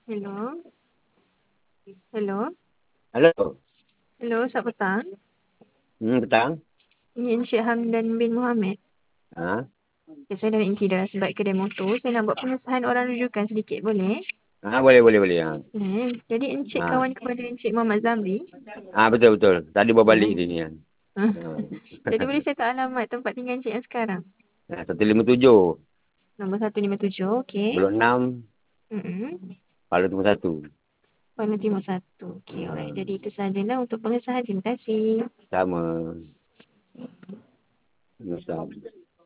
Hello. Hello. Halo. Hello, selamat petang. Petang. Ini Encik Hamdan bin Mohamed. Ha? Okay, saya dari Inti dah sebab kedai motor. Saya nak buat pengesahan orang rujukan sedikit, boleh? Boleh. Ha. Jadi Encik Ha. kawan kepada Encik Muhammad Zamri. Betul. Tadi bawa balik Oh. dia ni kan. Jadi boleh saya tahu alamat tempat tinggal Encik yang sekarang? 157. Nombor 157, okey. Blok 6. Mm-mm. Palu Timur 1. Kuala Timur 1. Okey, alright. Jadi itu sahajalah untuk pengesahan. Terima kasih. Sama. Sama.